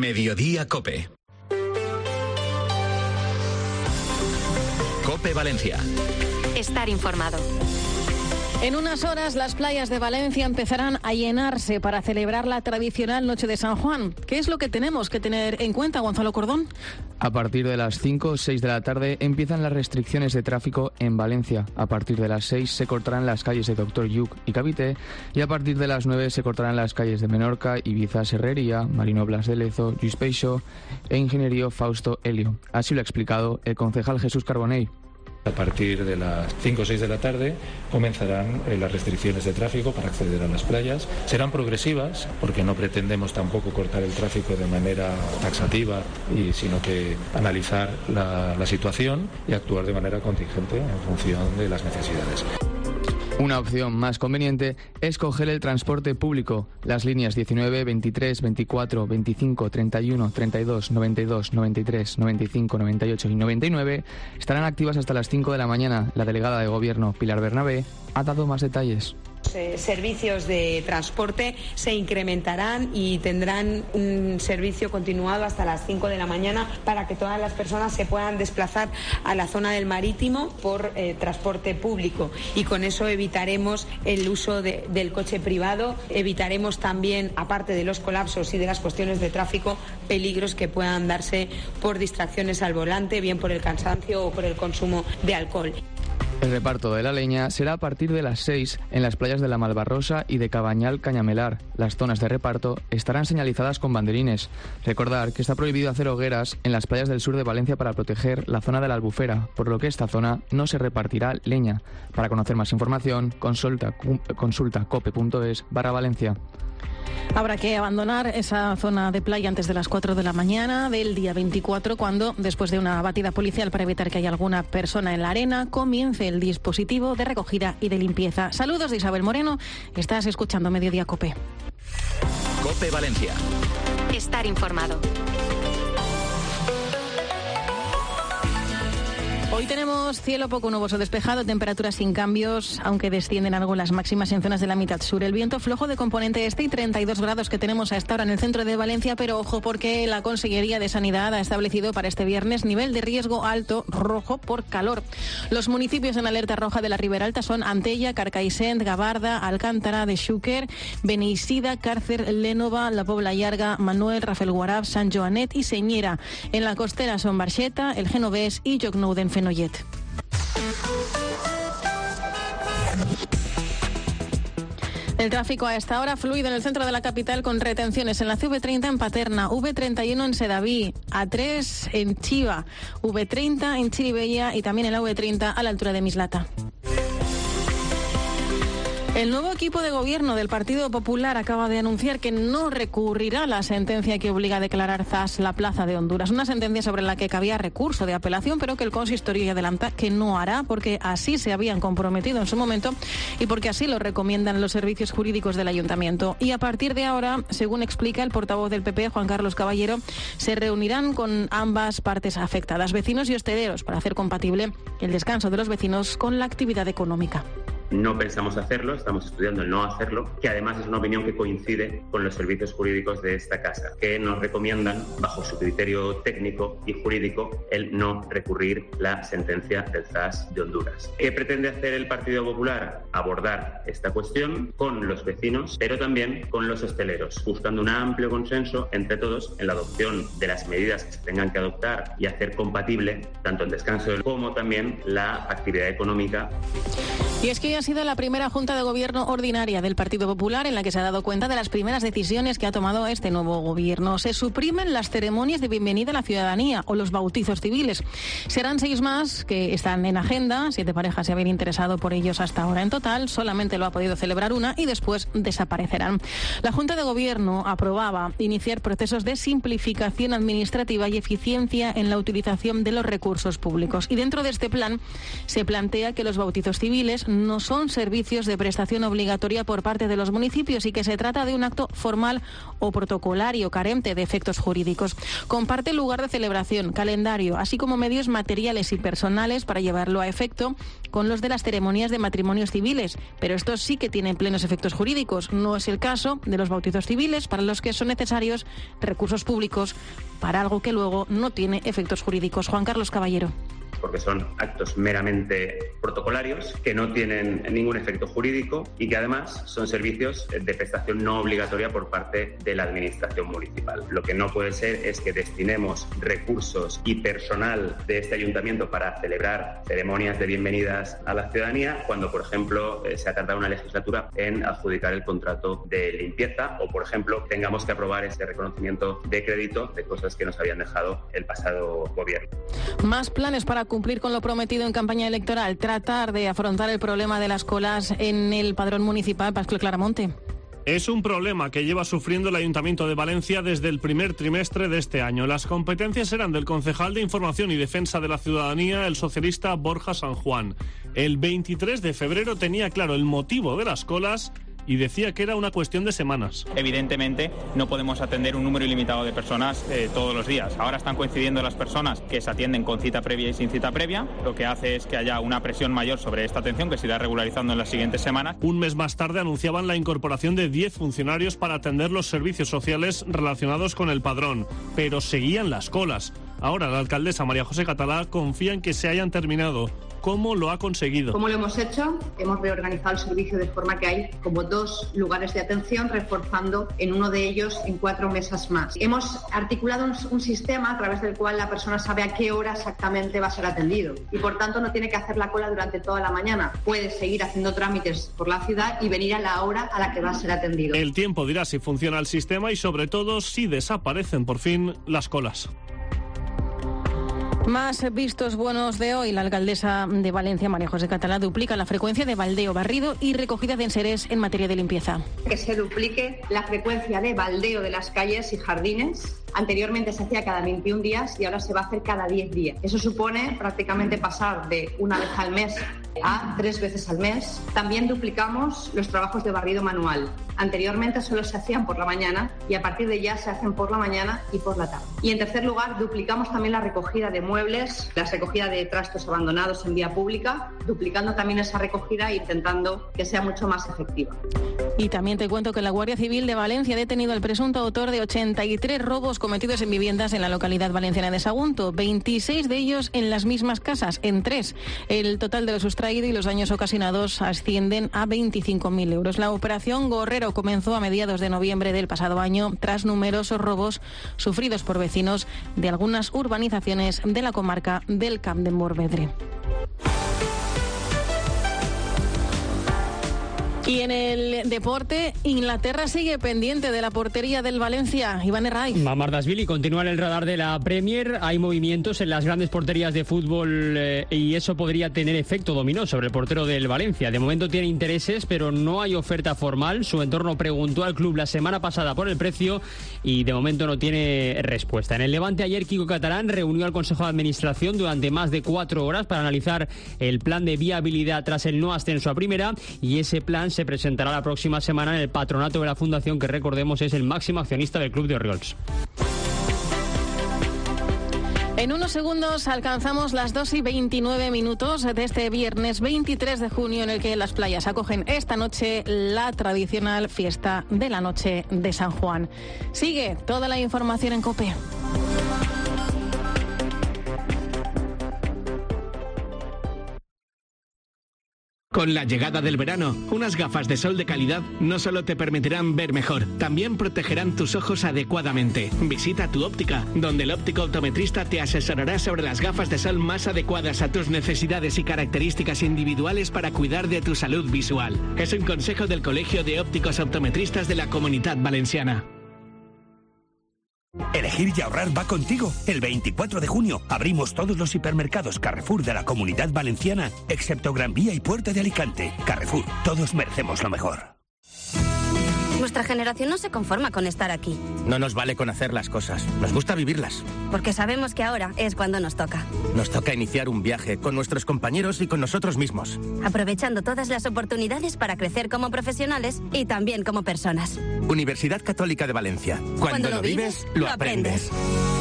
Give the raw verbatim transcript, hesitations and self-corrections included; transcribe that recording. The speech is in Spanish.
Mediodía COPE. COPE Valencia. Estar informado. En unas horas las playas de Valencia empezarán a llenarse para celebrar la tradicional Noche de San Juan. ¿Qué es lo que tenemos que tener en cuenta, Gonzalo Cordón? A partir de las cinco o seis de la tarde empiezan las restricciones de tráfico en Valencia. A partir de las seis se cortarán las calles de Doctor Lluc y Cavité, y a partir de las nueve se cortarán las calles de Menorca, Ibiza, Serrería, Marino Blas de Lezo, Lluís Peixó e Ingeniería Fausto Helio. Así lo ha explicado el concejal Jesús Carbonell. A partir de las cinco o seis de la tarde comenzarán eh, las restricciones de tráfico para acceder a las playas. Serán progresivas, porque no pretendemos tampoco cortar el tráfico de manera taxativa, y, sino que analizar la, la situación y actuar de manera contingente en función de las necesidades. Una opción más conveniente es coger el transporte público. Las líneas diecinueve, veintitrés, veinticuatro, veinticinco, treinta y uno, treinta y dos, noventa y dos, noventa y tres, noventa y cinco, noventa y ocho y noventa y nueve estarán activas hasta las cinco de la mañana. La delegada de Gobierno, Pilar Bernabé, ha dado más detalles. Eh, servicios de transporte se incrementarán y tendrán un servicio continuado hasta las cinco de la mañana para que todas las personas se puedan desplazar a la zona del marítimo por eh, transporte público, y con eso evitaremos el uso de, del coche privado, evitaremos también, aparte de los colapsos y de las cuestiones de tráfico, peligros que puedan darse por distracciones al volante, bien por el cansancio o por el consumo de alcohol. El reparto de la leña será a partir de las seis en las playas de la Malvarrosa y de Cabañal Cañamelar. Las zonas de reparto estarán señalizadas con banderines. Recordar que está prohibido hacer hogueras en las playas del sur de Valencia para proteger la zona de la Albufera, por lo que esta zona no se repartirá leña. Para conocer más información, consulta, consulta cope.es barra Valencia. Habrá que abandonar esa zona de playa antes de las cuatro de la mañana del día veinticuatro, cuando, después de una batida policial para evitar que haya alguna persona en la arena, comience el dispositivo de recogida y de limpieza. Saludos de Isabel Moreno. Estás escuchando Mediodía COPE. COPE Valencia. Estar informado. Hoy tenemos cielo poco nuboso despejado, temperaturas sin cambios, aunque descienden algo las máximas en zonas de la mitad sur. El viento flojo de componente este y treinta y dos grados que tenemos a esta hora en el centro de Valencia, pero ojo porque la Consellería de Sanidad ha establecido para este viernes nivel de riesgo alto rojo por calor. Los municipios en alerta roja de la Ribera Alta son Antella, Carcaixent, Gavarda, Alcántara de Xúquer, Beneixida, Càrcer, Lénova, La Pobla Llarga, Manuel, Rafelguaraf, Sant Joanet y Señera. En la costera son Barxeta, El Genovés y Llocnou d'en Fenollet. El tráfico a esta hora fluido en el centro de la capital, con retenciones en la C V treinta en Paterna, V treinta y uno en Sedaví, A tres en Chiva, V treinta en Chirivella y también en la V treinta a la altura de Mislata. El nuevo equipo de gobierno del Partido Popular acaba de anunciar que no recurrirá a la sentencia que obliga a declarar Zas la plaza de Honduras. Una sentencia sobre la que cabía recurso de apelación, pero que el consistorio ya adelanta que no hará, porque así se habían comprometido en su momento y porque así lo recomiendan los servicios jurídicos del ayuntamiento. Y a partir de ahora, según explica el portavoz del P P, Juan Carlos Caballero, se reunirán con ambas partes afectadas, vecinos y hosteleros, para hacer compatible el descanso de los vecinos con la actividad económica. No pensamos hacerlo, estamos estudiando el no hacerlo, que además es una opinión que coincide con los servicios jurídicos de esta casa, que nos recomiendan, bajo su criterio técnico y jurídico, el no recurrir la sentencia del Zas de Honduras. ¿Qué pretende hacer el Partido Popular? Abordar esta cuestión con los vecinos, pero también con los hosteleros, buscando un amplio consenso entre todos en la adopción de las medidas que se tengan que adoptar y hacer compatible tanto el descanso como también la actividad económica. Y es que hoy ha sido la primera Junta de Gobierno ordinaria del Partido Popular en la que se ha dado cuenta de las primeras decisiones que ha tomado este nuevo gobierno. Se suprimen las ceremonias de bienvenida a la ciudadanía o los bautizos civiles. Serán seis más que están en agenda. Siete parejas se habían interesado por ellos hasta ahora. En total, solamente lo ha podido celebrar una y después desaparecerán. La Junta de Gobierno aprobaba iniciar procesos de simplificación administrativa y eficiencia en la utilización de los recursos públicos. Y dentro de este plan se plantea que los bautizos civiles no son servicios de prestación obligatoria por parte de los municipios y que se trata de un acto formal o protocolario carente de efectos jurídicos. Comparte lugar de celebración, calendario, así como medios materiales y personales para llevarlo a efecto con los de las ceremonias de matrimonios civiles, pero estos sí que tienen plenos efectos jurídicos. No es el caso de los bautizos civiles, para los que son necesarios recursos públicos para algo que luego no tiene efectos jurídicos. Juan Carlos Caballero. Porque son actos meramente protocolarios que no tienen ningún efecto jurídico y que además son servicios de prestación no obligatoria por parte de la administración municipal. Lo que no puede ser es que destinemos recursos y personal de este ayuntamiento para celebrar ceremonias de bienvenidas a la ciudadanía cuando, por ejemplo, se ha tardado una legislatura en adjudicar el contrato de limpieza o, por ejemplo, tengamos que aprobar ese reconocimiento de crédito de cosas que nos habían dejado el pasado gobierno. Más planes para cumplir con lo prometido en campaña electoral, tratar de afrontar el problema de las colas en el padrón municipal. Pascual Claramonte. Es un problema que lleva sufriendo el Ayuntamiento de Valencia desde el primer trimestre de este año. Las competencias eran del concejal de Información y Defensa de la Ciudadanía, el socialista Borja San Juan. El veintitrés de febrero tenía claro el motivo de las colas y decía que era una cuestión de semanas. Evidentemente no podemos atender un número ilimitado de personas eh, todos los días. Ahora están coincidiendo las personas que se atienden con cita previa y sin cita previa, lo que hace es que haya una presión mayor sobre esta atención que se irá regularizando en las siguientes semanas. Un mes más tarde anunciaban la incorporación de diez funcionarios para atender los servicios sociales relacionados con el padrón, pero seguían las colas. Ahora la alcaldesa María José Catalá confía en que se hayan terminado. ¿Cómo lo ha conseguido? ¿Cómo lo hemos hecho? Hemos reorganizado el servicio de forma que hay como dos lugares de atención, reforzando en uno de ellos en cuatro mesas más. Hemos articulado un, un sistema a través del cual la persona sabe a qué hora exactamente va a ser atendido y por tanto no tiene que hacer la cola durante toda la mañana. Puede seguir haciendo trámites por la ciudad y venir a la hora a la que va a ser atendido. El tiempo dirá si funciona el sistema y sobre todo si desaparecen por fin las colas. Más vistos buenos de hoy. La alcaldesa de Valencia, María José Catalá, duplica la frecuencia de baldeo, barrido y recogida de enseres en materia de limpieza. Que se duplique la frecuencia de baldeo de las calles y jardines. Anteriormente se hacía cada veintiún días y ahora se va a hacer cada diez días. Eso supone prácticamente pasar de una vez al mes a tres veces al mes. También duplicamos los trabajos de barrido manual. Anteriormente solo se hacían por la mañana y a partir de ya se hacen por la mañana y por la tarde. Y en tercer lugar, duplicamos también la recogida de muebles, la recogida de trastos abandonados en vía pública, duplicando también esa recogida e intentando que sea mucho más efectiva. Y también te cuento que la Guardia Civil de Valencia ha detenido al presunto autor de ochenta y tres robos cometidos en viviendas en la localidad valenciana de Sagunto, veintiséis de ellos en las mismas casas, en tres. El total de lo sustraído y los daños ocasionados ascienden a veinticinco mil euros. La operación Gorrero comenzó a mediados de noviembre del pasado año tras numerosos robos sufridos por vecinos de algunas urbanizaciones de la comarca del Camp de Morvedre. Y en el deporte, Inglaterra sigue pendiente de la portería del Valencia. Iván Herraiz. Mamardashvili continúa en el radar de la Premier. Hay movimientos en las grandes porterías de fútbol eh, y eso podría tener efecto dominó sobre el portero del Valencia. De momento tiene intereses, pero no hay oferta formal. Su entorno preguntó al club la semana pasada por el precio y de momento no tiene respuesta. En el Levante ayer, Kiko Catalán reunió al Consejo de Administración durante más de cuatro horas para analizar el plan de viabilidad tras el no ascenso a primera y ese plan se presentará la próxima semana en el patronato de la Fundación, que recordemos es el máximo accionista del club de Orriols. En unos segundos alcanzamos las dos y veintinueve minutos de este viernes veintitrés de junio, en el que las playas acogen esta noche la tradicional fiesta de la noche de San Juan. Sigue toda la información en COPE. Con la llegada del verano, unas gafas de sol de calidad no solo te permitirán ver mejor, también protegerán tus ojos adecuadamente. Visita tu óptica, donde el óptico optometrista te asesorará sobre las gafas de sol más adecuadas a tus necesidades y características individuales para cuidar de tu salud visual. Es un consejo del Colegio de Ópticos Optometristas de la Comunidad Valenciana. Elegir y ahorrar va contigo. El veinticuatro de junio abrimos todos los hipermercados Carrefour de la Comunidad Valenciana, excepto Gran Vía y Puerta de Alicante. Carrefour, todos merecemos lo mejor. Nuestra generación no se conforma con estar aquí. No nos vale con hacer las cosas, nos gusta vivirlas. Porque sabemos que ahora es cuando nos toca. Nos toca iniciar un viaje con nuestros compañeros y con nosotros mismos. Aprovechando todas las oportunidades para crecer como profesionales y también como personas. Universidad Católica de Valencia. Cuando, Cuando lo vives, lo aprendes. aprendes.